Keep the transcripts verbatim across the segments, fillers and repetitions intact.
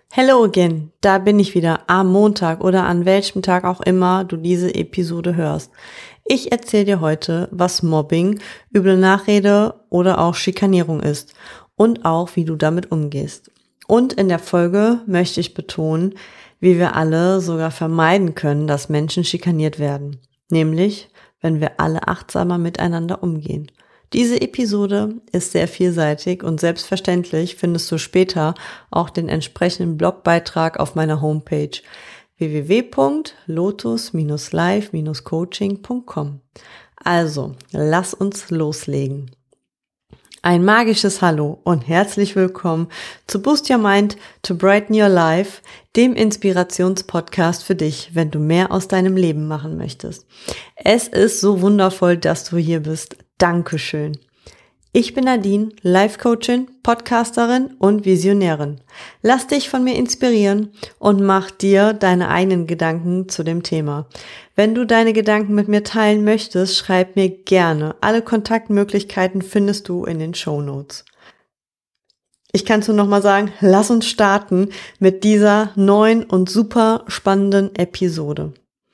Hello again, da bin ich wieder am Montag oder an welchem Tag auch immer du diese Episode hörst. Ich erzähle dir heute, was Mobbing, üble Nachrede oder auch Schikanierung ist und auch, wie du damit umgehst. Und in der Folge möchte ich betonen, wie wir alle sogar vermeiden können, dass Menschen schikaniert werden. Nämlich, wenn wir alle achtsamer miteinander umgehen. Diese Episode ist sehr vielseitig und selbstverständlich findest du später auch den entsprechenden Blogbeitrag auf meiner Homepage w w w punkt lotus live coaching punkt com. Also, lass uns loslegen. Ein magisches Hallo und herzlich willkommen zu Boost Your Mind to Brighten Your Life, dem Inspirationspodcast für dich, wenn du mehr aus deinem Leben machen möchtest. Es ist so wundervoll, dass du hier bist. Dankeschön. Ich bin Nadine, Life-Coachin, Podcasterin und Visionärin. Lass dich von mir inspirieren und mach dir deine eigenen Gedanken zu dem Thema. Wenn du deine Gedanken mit mir teilen möchtest, schreib mir gerne. Alle Kontaktmöglichkeiten findest du in den Shownotes. Ich kann es nur nochmal sagen, lass uns starten mit dieser neuen und super spannenden Episode.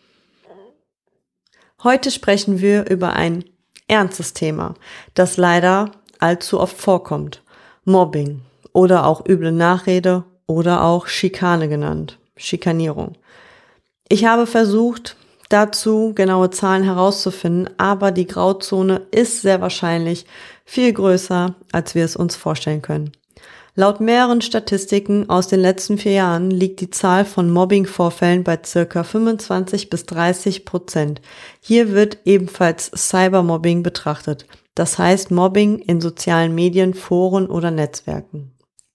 Heute sprechen wir über ein ernstes Thema, das leider allzu oft vorkommt. Mobbing oder auch üble Nachrede oder auch Schikane genannt, Schikanierung. Ich habe versucht, dazu genaue Zahlen herauszufinden, aber die Grauzone ist sehr wahrscheinlich viel größer, als wir es uns vorstellen können. Laut mehreren Statistiken aus den letzten vier Jahren liegt die Zahl von Mobbing-Vorfällen bei circa fünfundzwanzig bis dreißig Prozent. Hier wird ebenfalls Cybermobbing betrachtet, das heißt Mobbing in sozialen Medien, Foren oder Netzwerken.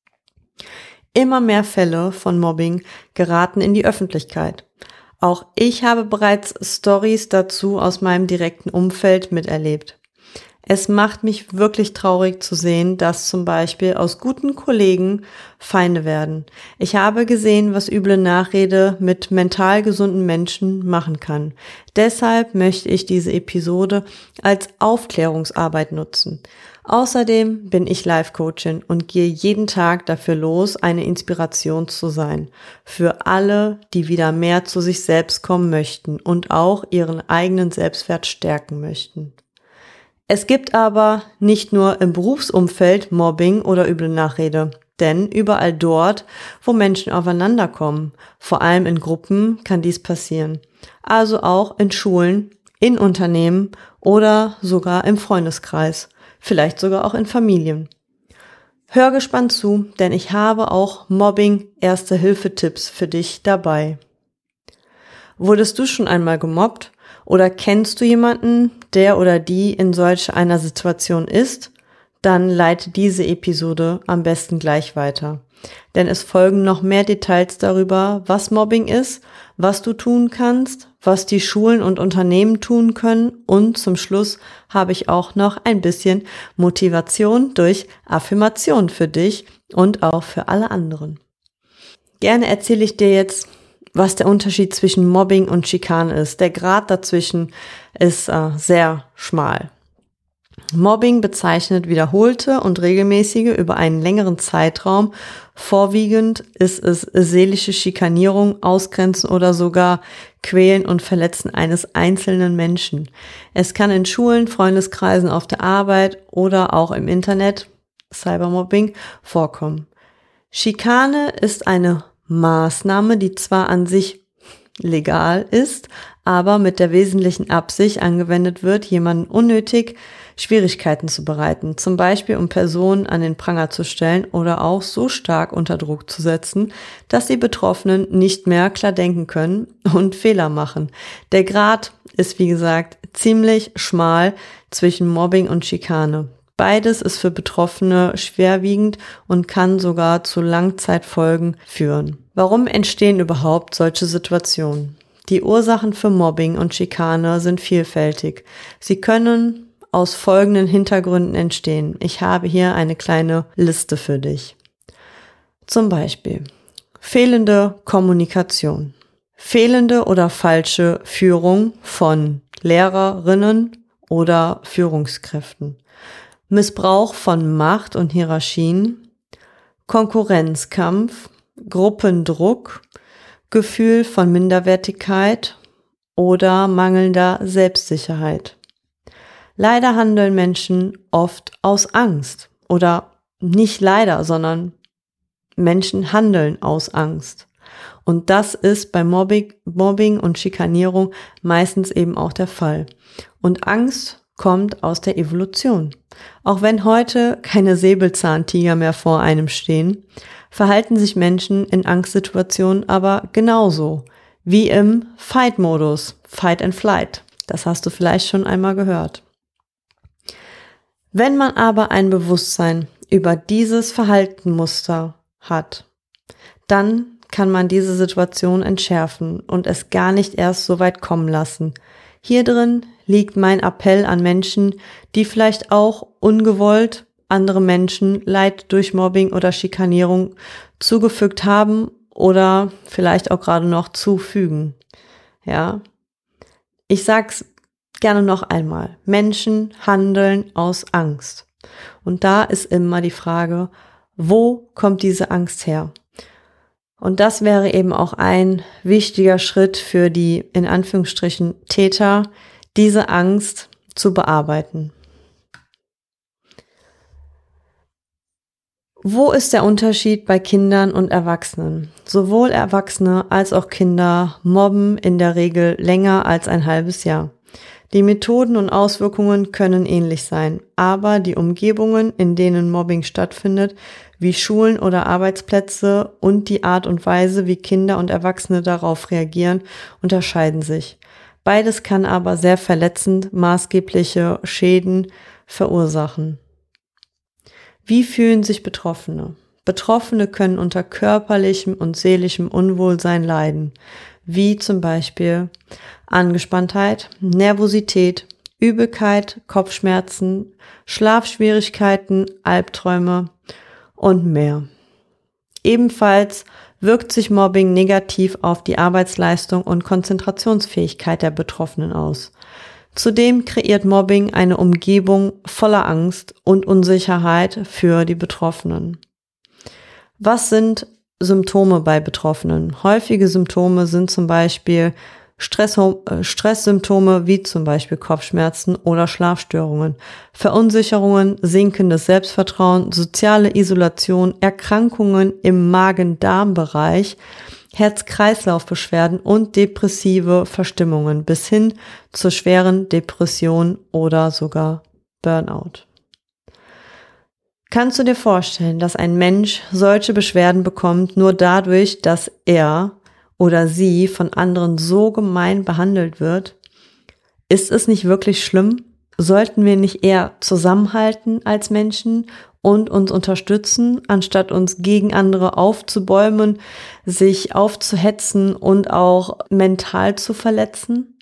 Immer mehr Fälle von Mobbing geraten in die Öffentlichkeit. Auch ich habe bereits Stories dazu aus meinem direkten Umfeld miterlebt. Es macht mich wirklich traurig zu sehen, dass zum Beispiel aus guten Kollegen Feinde werden. Ich habe gesehen, was üble Nachrede mit mental gesunden Menschen machen kann. Deshalb möchte ich diese Episode als Aufklärungsarbeit nutzen. Außerdem bin ich Life-Coachin und gehe jeden Tag dafür los, eine Inspiration zu sein. Für alle, die wieder mehr zu sich selbst kommen möchten und auch ihren eigenen Selbstwert stärken möchten. Es gibt aber nicht nur im Berufsumfeld Mobbing oder üble Nachrede, denn überall dort, wo Menschen aufeinander kommen, vor allem in Gruppen, kann dies passieren. Also auch in Schulen, in Unternehmen oder sogar im Freundeskreis, vielleicht sogar auch in Familien. Hör gespannt zu, denn ich habe auch Mobbing-Erste-Hilfe-Tipps für dich dabei. Wurdest du schon einmal gemobbt? Oder kennst du jemanden, der oder die in solch einer Situation ist? Dann leite diese Episode am besten gleich weiter. Denn es folgen noch mehr Details darüber, was Mobbing ist, was du tun kannst, was die Schulen und Unternehmen tun können und zum Schluss habe ich auch noch ein bisschen Motivation durch Affirmation für dich und auch für alle anderen. Gerne erzähle ich dir jetzt, was der Unterschied zwischen Mobbing und Schikane ist. Der Grad dazwischen ist äh, sehr schmal. Mobbing bezeichnet wiederholte und regelmäßige über einen längeren Zeitraum. Vorwiegend ist es seelische Schikanierung, Ausgrenzen oder sogar Quälen und Verletzen eines einzelnen Menschen. Es kann in Schulen, Freundeskreisen, auf der Arbeit oder auch im Internet, Cybermobbing, vorkommen. Schikane ist eine Maßnahme, die zwar an sich legal ist, aber mit der wesentlichen Absicht angewendet wird, jemanden unnötig Schwierigkeiten zu bereiten, zum Beispiel um Personen an den Pranger zu stellen oder auch so stark unter Druck zu setzen, dass die Betroffenen nicht mehr klar denken können und Fehler machen. Der Grad ist, wie gesagt, ziemlich schmal zwischen Mobbing und Schikane. Beides ist für Betroffene schwerwiegend und kann sogar zu Langzeitfolgen führen. Warum entstehen überhaupt solche Situationen? Die Ursachen für Mobbing und Schikane sind vielfältig. Sie können aus folgenden Hintergründen entstehen. Ich habe hier eine kleine Liste für dich. Zum Beispiel fehlende Kommunikation, fehlende oder falsche Führung von Lehrerinnen oder Führungskräften, Missbrauch von Macht und Hierarchien, Konkurrenzkampf, Gruppendruck, Gefühl von Minderwertigkeit oder mangelnder Selbstsicherheit. Leider handeln Menschen oft aus Angst oder nicht leider, sondern Menschen handeln aus Angst. Und das ist bei Mobbing, Mobbing und Schikanierung meistens eben auch der Fall. Und Angst kommt aus der Evolution. Auch wenn heute keine Säbelzahntiger mehr vor einem stehen, verhalten sich Menschen in Angstsituationen aber genauso wie im Fight-Modus, Fight and Flight. Das hast du vielleicht schon einmal gehört. Wenn man aber ein Bewusstsein über dieses Verhaltenmuster hat, dann kann man diese Situation entschärfen und es gar nicht erst so weit kommen lassen. Hier drin liegt mein Appell an Menschen, die vielleicht auch ungewollt andere Menschen Leid durch Mobbing oder Schikanierung zugefügt haben oder vielleicht auch gerade noch zufügen. Ja, ich sag's gerne noch einmal. Menschen handeln aus Angst. Und da ist immer die Frage, wo kommt diese Angst her? Und das wäre eben auch ein wichtiger Schritt für die, in Anführungsstrichen, Täter, diese Angst zu bearbeiten. Wo ist der Unterschied bei Kindern und Erwachsenen? Sowohl Erwachsene als auch Kinder mobben in der Regel länger als ein halbes Jahr. Die Methoden und Auswirkungen können ähnlich sein, aber die Umgebungen, in denen Mobbing stattfindet, wie Schulen oder Arbeitsplätze und die Art und Weise, wie Kinder und Erwachsene darauf reagieren, unterscheiden sich. Beides kann aber sehr verletzend maßgebliche Schäden verursachen. Wie fühlen sich Betroffene? Betroffene können unter körperlichem und seelischem Unwohlsein leiden, wie zum Beispiel Angespanntheit, Nervosität, Übelkeit, Kopfschmerzen, Schlafschwierigkeiten, Albträume und mehr. Ebenfalls wirkt sich Mobbing negativ auf die Arbeitsleistung und Konzentrationsfähigkeit der Betroffenen aus. Zudem kreiert Mobbing eine Umgebung voller Angst und Unsicherheit für die Betroffenen. Was sind Symptome bei Betroffenen? Häufige Symptome sind zum Beispiel Stress, äh, Stresssymptome wie zum Beispiel Kopfschmerzen oder Schlafstörungen, Verunsicherungen, sinkendes Selbstvertrauen, soziale Isolation, Erkrankungen im Magen-Darm-Bereich, Herz-Kreislauf-Beschwerden und depressive Verstimmungen bis hin zur schweren Depression oder sogar Burnout. Kannst du dir vorstellen, dass ein Mensch solche Beschwerden bekommt, nur dadurch, dass er oder sie von anderen so gemein behandelt wird? Ist es nicht wirklich schlimm? Sollten wir nicht eher zusammenhalten als Menschen und uns unterstützen, anstatt uns gegen andere aufzubäumen, sich aufzuhetzen und auch mental zu verletzen?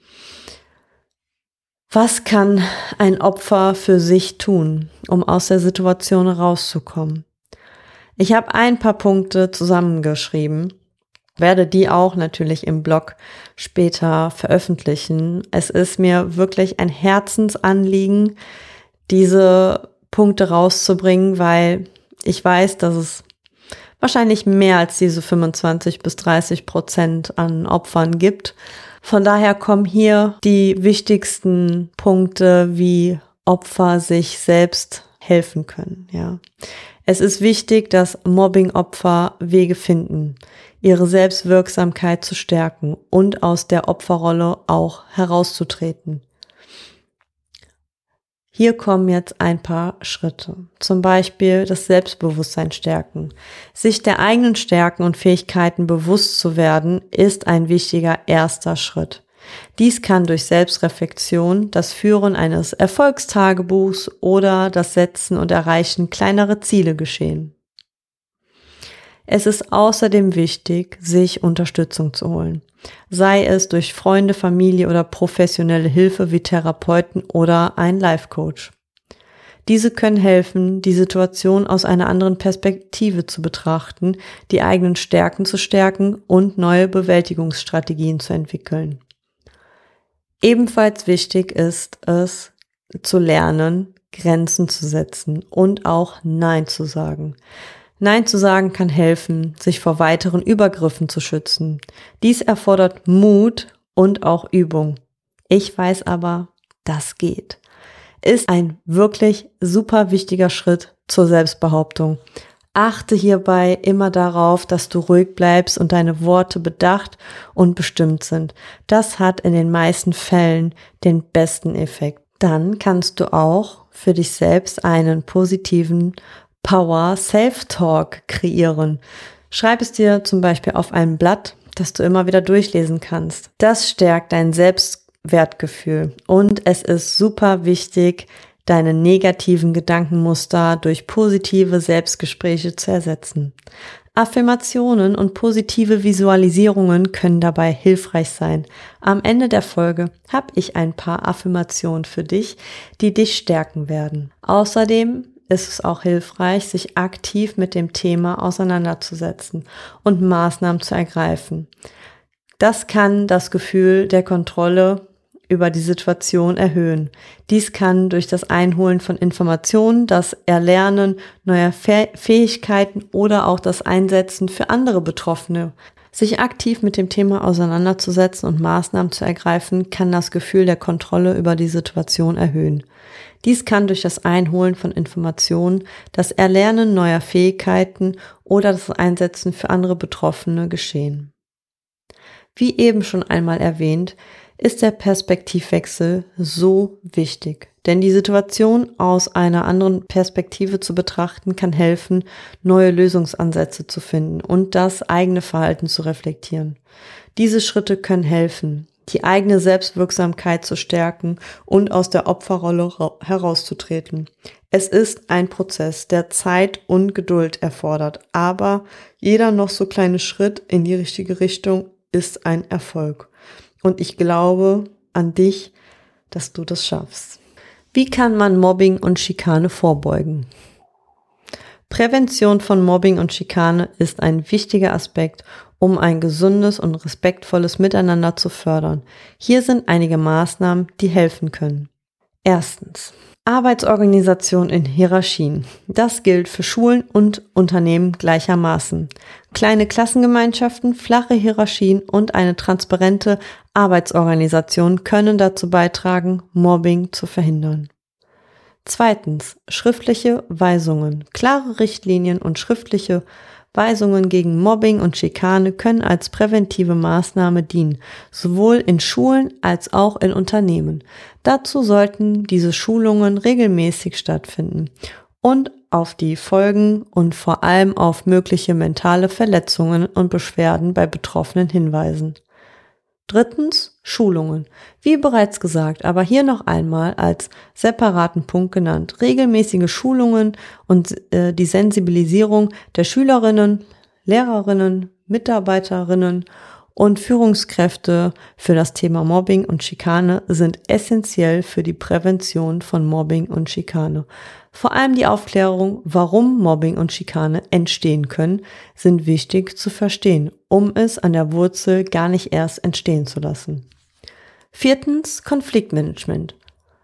Was kann ein Opfer für sich tun, um aus der Situation rauszukommen? Ich habe ein paar Punkte zusammengeschrieben, werde die auch natürlich im Blog später veröffentlichen. Es ist mir wirklich ein Herzensanliegen, diese Punkte rauszubringen, weil ich weiß, dass es wahrscheinlich mehr als diese fünfundzwanzig bis dreißig Prozent an Opfern gibt. Von daher kommen hier die wichtigsten Punkte, wie Opfer sich selbst helfen können. Ja, es ist wichtig, dass Mobbing-Opfer Wege finden, ihre Selbstwirksamkeit zu stärken und aus der Opferrolle auch herauszutreten. Hier kommen jetzt ein paar Schritte. Zum Beispiel das Selbstbewusstsein stärken. Sich der eigenen Stärken und Fähigkeiten bewusst zu werden, ist ein wichtiger erster Schritt. Dies kann durch Selbstreflexion, das Führen eines Erfolgstagebuchs oder das Setzen und Erreichen kleinerer Ziele geschehen. Es ist außerdem wichtig, sich Unterstützung zu holen. Sei es durch Freunde, Familie oder professionelle Hilfe wie Therapeuten oder ein Life-Coach. Diese können helfen, die Situation aus einer anderen Perspektive zu betrachten, die eigenen Stärken zu stärken und neue Bewältigungsstrategien zu entwickeln. Ebenfalls wichtig ist es, zu lernen, Grenzen zu setzen und auch Nein zu sagen. Nein zu sagen kann helfen, sich vor weiteren Übergriffen zu schützen. Dies erfordert Mut und auch Übung. Ich weiß aber, das geht. Ist ein wirklich super wichtiger Schritt zur Selbstbehauptung. Achte hierbei immer darauf, dass du ruhig bleibst und deine Worte bedacht und bestimmt sind. Das hat in den meisten Fällen den besten Effekt. Dann kannst du auch für dich selbst einen positiven Power Self-Talk kreieren. Schreib es dir zum Beispiel auf ein Blatt, das du immer wieder durchlesen kannst. Das stärkt dein Selbstwertgefühl und es ist super wichtig, deine negativen Gedankenmuster durch positive Selbstgespräche zu ersetzen. Affirmationen und positive Visualisierungen können dabei hilfreich sein. Am Ende der Folge habe ich ein paar Affirmationen für dich, die dich stärken werden. Außerdem ist es auch hilfreich, sich aktiv mit dem Thema auseinanderzusetzen und Maßnahmen zu ergreifen. Das kann das Gefühl der Kontrolle über die Situation erhöhen. Dies kann durch das Einholen von Informationen, das Erlernen neuer Fähigkeiten oder auch das Einsetzen für andere Betroffene. Sich aktiv mit dem Thema auseinanderzusetzen und Maßnahmen zu ergreifen, kann das Gefühl der Kontrolle über die Situation erhöhen. Dies kann durch das Einholen von Informationen, das Erlernen neuer Fähigkeiten oder das Einsetzen für andere Betroffene geschehen. Wie eben schon einmal erwähnt, ist der Perspektivwechsel so wichtig, denn die Situation aus einer anderen Perspektive zu betrachten kann helfen, neue Lösungsansätze zu finden und das eigene Verhalten zu reflektieren. Diese Schritte können helfen, die eigene Selbstwirksamkeit zu stärken und aus der Opferrolle herauszutreten. Es ist ein Prozess, der Zeit und Geduld erfordert, aber jeder noch so kleine Schritt in die richtige Richtung ist ein Erfolg. Und ich glaube an dich, dass du das schaffst. Wie kann man Mobbing und Schikane vorbeugen? Prävention von Mobbing und Schikane ist ein wichtiger Aspekt, um ein gesundes und respektvolles Miteinander zu fördern. Hier sind einige Maßnahmen, die helfen können. Erstens. Arbeitsorganisation in Hierarchien. Das gilt für Schulen und Unternehmen gleichermaßen. Kleine Klassengemeinschaften, flache Hierarchien und eine transparente Arbeitsorganisation können dazu beitragen, Mobbing zu verhindern. Zweitens. Schriftliche Weisungen. Klare Richtlinien und schriftliche Weisungen gegen Mobbing und Schikane können als präventive Maßnahme dienen, sowohl in Schulen als auch in Unternehmen. Dazu sollten diese Schulungen regelmäßig stattfinden und auf die Folgen und vor allem auf mögliche mentale Verletzungen und Beschwerden bei Betroffenen hinweisen. Drittens, Schulungen. Wie bereits gesagt, aber hier noch einmal als separaten Punkt genannt. Regelmäßige Schulungen und äh, die Sensibilisierung der Schülerinnen, Lehrerinnen, Mitarbeiterinnen und Führungskräfte für das Thema Mobbing und Schikane sind essentiell für die Prävention von Mobbing und Schikane. Vor allem die Aufklärung, warum Mobbing und Schikane entstehen können, sind wichtig zu verstehen, um es an der Wurzel gar nicht erst entstehen zu lassen. Viertens, Konfliktmanagement.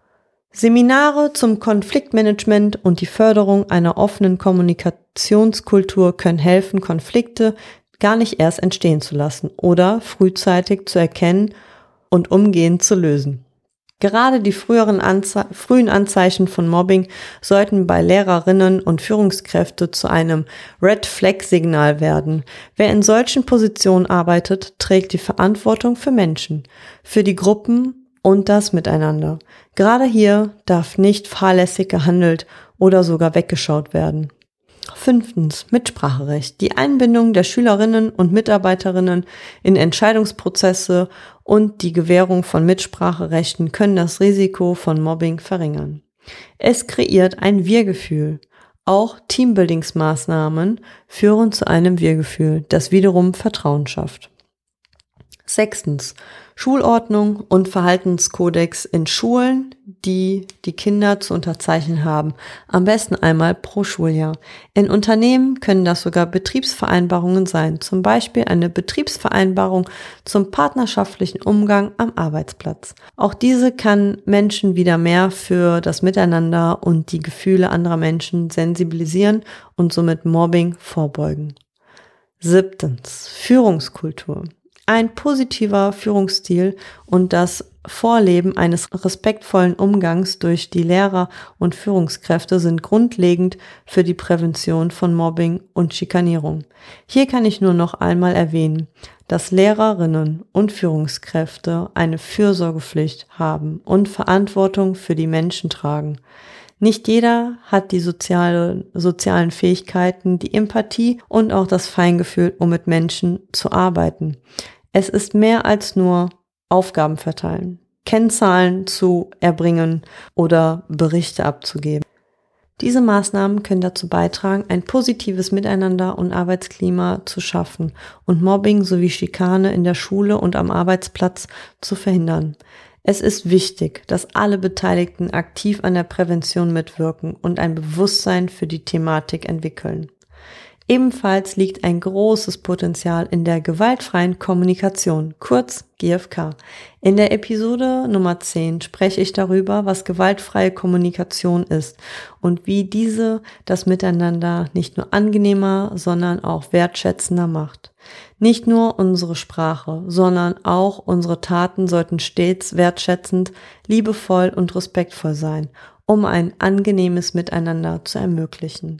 Seminare zum Konfliktmanagement und die Förderung einer offenen Kommunikationskultur können helfen, Konflikte gar nicht erst entstehen zu lassen oder frühzeitig zu erkennen und umgehend zu lösen. Gerade die früheren Anze- frühen Anzeichen von Mobbing sollten bei Lehrerinnen und Führungskräften zu einem Red-Flag-Signal werden. Wer in solchen Positionen arbeitet, trägt die Verantwortung für Menschen, für die Gruppen und das Miteinander. Gerade hier darf nicht fahrlässig gehandelt oder sogar weggeschaut werden. Fünftens, Mitspracherecht. Die Einbindung der Schülerinnen und Mitarbeiterinnen in Entscheidungsprozesse und die Gewährung von Mitspracherechten können das Risiko von Mobbing verringern. Es kreiert ein Wir-Gefühl. Auch Teambuildingsmaßnahmen führen zu einem Wir-Gefühl, das wiederum Vertrauen schafft. Sechstens, Schulordnung und Verhaltenskodex in Schulen, die die Kinder zu unterzeichnen haben. Am besten einmal pro Schuljahr. In Unternehmen können das sogar Betriebsvereinbarungen sein. Zum Beispiel eine Betriebsvereinbarung zum partnerschaftlichen Umgang am Arbeitsplatz. Auch diese kann Menschen wieder mehr für das Miteinander und die Gefühle anderer Menschen sensibilisieren und somit Mobbing vorbeugen. Siebtens. Führungskultur. Ein positiver Führungsstil und das Vorleben eines respektvollen Umgangs durch die Lehrer und Führungskräfte sind grundlegend für die Prävention von Mobbing und Schikanierung. Hier kann ich nur noch einmal erwähnen, dass Lehrerinnen und Führungskräfte eine Fürsorgepflicht haben und Verantwortung für die Menschen tragen. Nicht jeder hat die soziale, sozialen Fähigkeiten, die Empathie und auch das Feingefühl, um mit Menschen zu arbeiten. Es ist mehr als nur Aufgaben verteilen, Kennzahlen zu erbringen oder Berichte abzugeben. Diese Maßnahmen können dazu beitragen, ein positives Miteinander und Arbeitsklima zu schaffen und Mobbing sowie Schikane in der Schule und am Arbeitsplatz zu verhindern. Es ist wichtig, dass alle Beteiligten aktiv an der Prävention mitwirken und ein Bewusstsein für die Thematik entwickeln. Ebenfalls liegt ein großes Potenzial in der gewaltfreien Kommunikation, kurz G F K. In der Episode Nummer zehn spreche ich darüber, was gewaltfreie Kommunikation ist und wie diese das Miteinander nicht nur angenehmer, sondern auch wertschätzender macht. Nicht nur unsere Sprache, sondern auch unsere Taten sollten stets wertschätzend, liebevoll und respektvoll sein, um ein angenehmes Miteinander zu ermöglichen.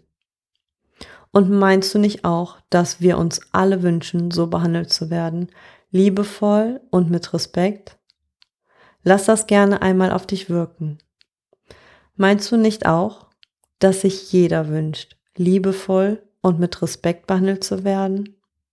Und meinst du nicht auch, dass wir uns alle wünschen, so behandelt zu werden, liebevoll und mit Respekt? Lass das gerne einmal auf dich wirken. Meinst du nicht auch, dass sich jeder wünscht, liebevoll und mit Respekt behandelt zu werden?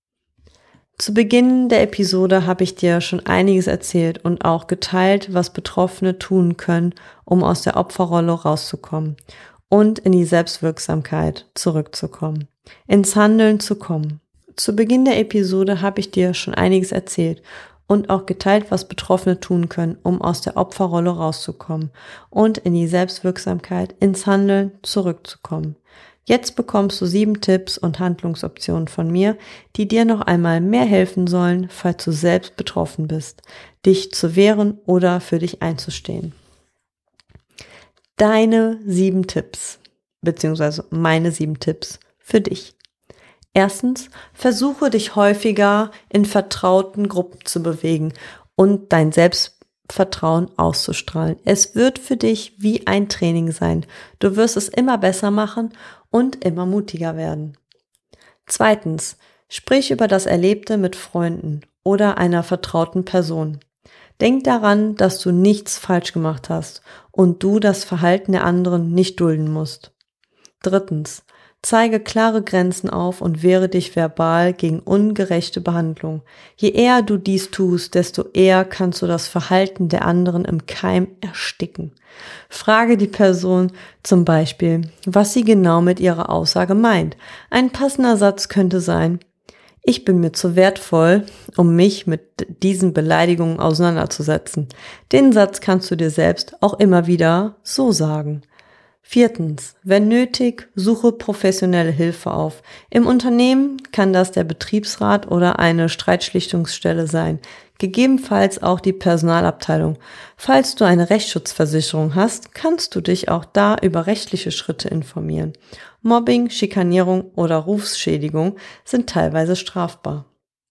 Zu Beginn der Episode habe ich dir schon einiges erzählt und auch geteilt, was Betroffene tun können, um aus der Opferrolle rauszukommen und in die Selbstwirksamkeit zurückzukommen, ins Handeln zu kommen. Zu Beginn der Episode habe ich dir schon einiges erzählt und auch geteilt, was Betroffene tun können, um aus der Opferrolle rauszukommen und in die Selbstwirksamkeit, ins Handeln zurückzukommen. Jetzt bekommst du sieben Tipps und Handlungsoptionen von mir, die dir noch einmal mehr helfen sollen, falls du selbst betroffen bist, dich zu wehren oder für dich einzustehen. Deine sieben Tipps, beziehungsweise meine sieben Tipps für dich. Erstens, versuche dich häufiger in vertrauten Gruppen zu bewegen und dein Selbstvertrauen auszustrahlen. Es wird für dich wie ein Training sein. Du wirst es immer besser machen und immer mutiger werden. Zweitens, sprich über das Erlebte mit Freunden oder einer vertrauten Person. Denk daran, dass du nichts falsch gemacht hast und du das Verhalten der anderen nicht dulden musst. Drittens, zeige klare Grenzen auf und wehre dich verbal gegen ungerechte Behandlung. Je eher du dies tust, desto eher kannst du das Verhalten der anderen im Keim ersticken. Frage die Person zum Beispiel, was sie genau mit ihrer Aussage meint. Ein passender Satz könnte sein: Ich bin mir zu wertvoll, um mich mit diesen Beleidigungen auseinanderzusetzen. Den Satz kannst du dir selbst auch immer wieder so sagen. Viertens, wenn nötig, suche professionelle Hilfe auf. Im Unternehmen kann das der Betriebsrat oder eine Streitschlichtungsstelle sein, gegebenenfalls auch die Personalabteilung. Falls du eine Rechtsschutzversicherung hast, kannst du dich auch da über rechtliche Schritte informieren. Mobbing, Schikanierung oder Rufsschädigung sind teilweise strafbar.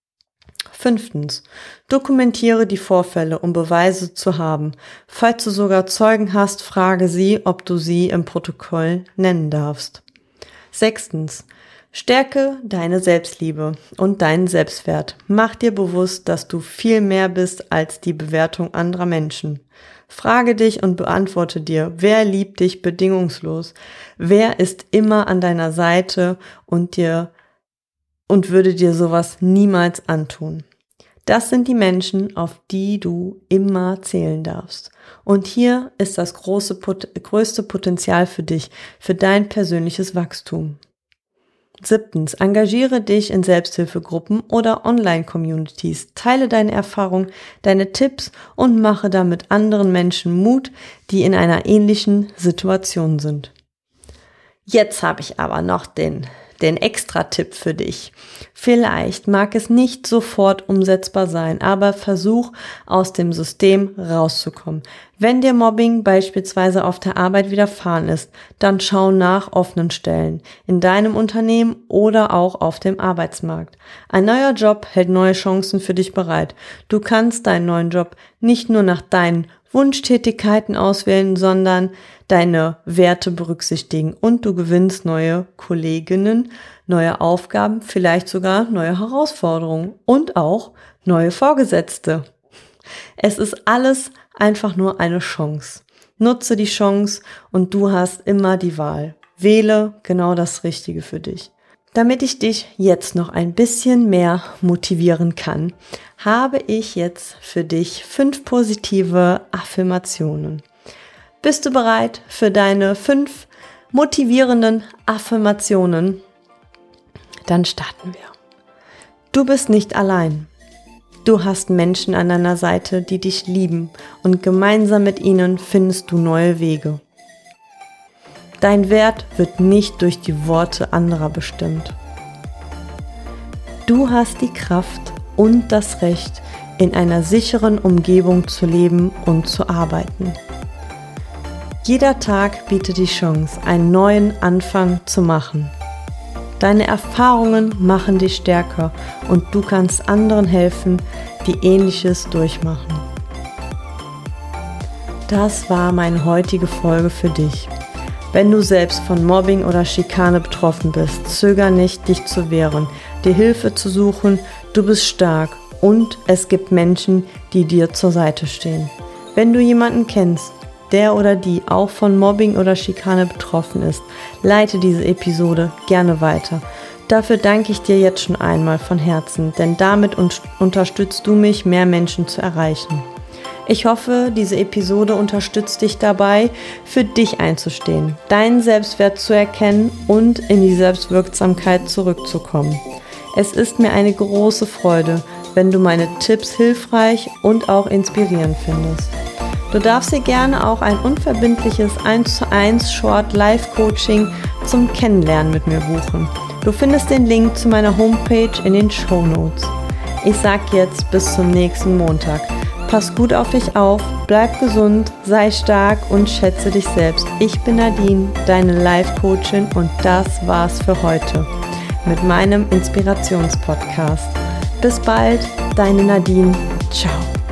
Fünftens, dokumentiere die Vorfälle, um Beweise zu haben. Falls du sogar Zeugen hast, frage sie, ob du sie im Protokoll nennen darfst. Sechstens, stärke deine Selbstliebe und deinen Selbstwert. Mach dir bewusst, dass du viel mehr bist als die Bewertung anderer Menschen. Frage dich und beantworte dir, wer liebt dich bedingungslos? Wer ist immer an deiner Seite und dir und würde dir sowas niemals antun? Das sind die Menschen, auf die du immer zählen darfst. Und hier ist das große, größte Potenzial für dich, für dein persönliches Wachstum. Siebtens, engagiere dich in Selbsthilfegruppen oder Online-Communities. Teile deine Erfahrungen, deine Tipps und mache damit anderen Menschen Mut, die in einer ähnlichen Situation sind. Jetzt habe ich aber noch den, den Extra-Tipp für dich. Vielleicht mag es nicht sofort umsetzbar sein, aber versuch, aus dem System rauszukommen. Wenn dir Mobbing beispielsweise auf der Arbeit widerfahren ist, dann schau nach offenen Stellen in deinem Unternehmen oder auch auf dem Arbeitsmarkt. Ein neuer Job hält neue Chancen für dich bereit. Du kannst deinen neuen Job nicht nur nach deinen Wunschtätigkeiten auswählen, sondern deine Werte berücksichtigen und du gewinnst neue Kolleginnen, neue Aufgaben, vielleicht sogar neue Herausforderungen und auch neue Vorgesetzte. Es ist alles einfach nur eine Chance. Nutze die Chance und du hast immer die Wahl. Wähle genau das Richtige für dich. Damit ich dich jetzt noch ein bisschen mehr motivieren kann, habe ich jetzt für dich fünf positive Affirmationen. Bist du bereit für deine fünf motivierenden Affirmationen? Dann starten wir. Du bist nicht allein. Du hast Menschen an deiner Seite, die dich lieben und gemeinsam mit ihnen findest du neue Wege. Dein Wert wird nicht durch die Worte anderer bestimmt. Du hast die Kraft und das Recht, in einer sicheren Umgebung zu leben und zu arbeiten. Jeder Tag bietet die Chance, einen neuen Anfang zu machen. Deine Erfahrungen machen dich stärker und du kannst anderen helfen, die Ähnliches durchmachen. Das war meine heutige Folge für dich. Wenn du selbst von Mobbing oder Schikane betroffen bist, zöger nicht, dich zu wehren, dir Hilfe zu suchen. Du bist stark und es gibt Menschen, die dir zur Seite stehen. Wenn du jemanden kennst, der oder die auch von Mobbing oder Schikane betroffen ist, leite diese Episode gerne weiter. Dafür danke ich dir jetzt schon einmal von Herzen, denn damit un- unterstützt du mich, mehr Menschen zu erreichen. Ich hoffe, diese Episode unterstützt dich dabei, für dich einzustehen, deinen Selbstwert zu erkennen und in die Selbstwirksamkeit zurückzukommen. Es ist mir eine große Freude, wenn du meine Tipps hilfreich und auch inspirierend findest. Du darfst dir gerne auch ein unverbindliches eins zu eins Short Live Coaching zum Kennenlernen mit mir buchen. Du findest den Link zu meiner Homepage in den Shownotes. Ich sag jetzt bis zum nächsten Montag. Pass gut auf dich auf, bleib gesund, sei stark und schätze dich selbst. Ich bin Nadine, deine Life-Coachin und das war's für heute mit meinem Inspirationspodcast. Bis bald, deine Nadine. Ciao.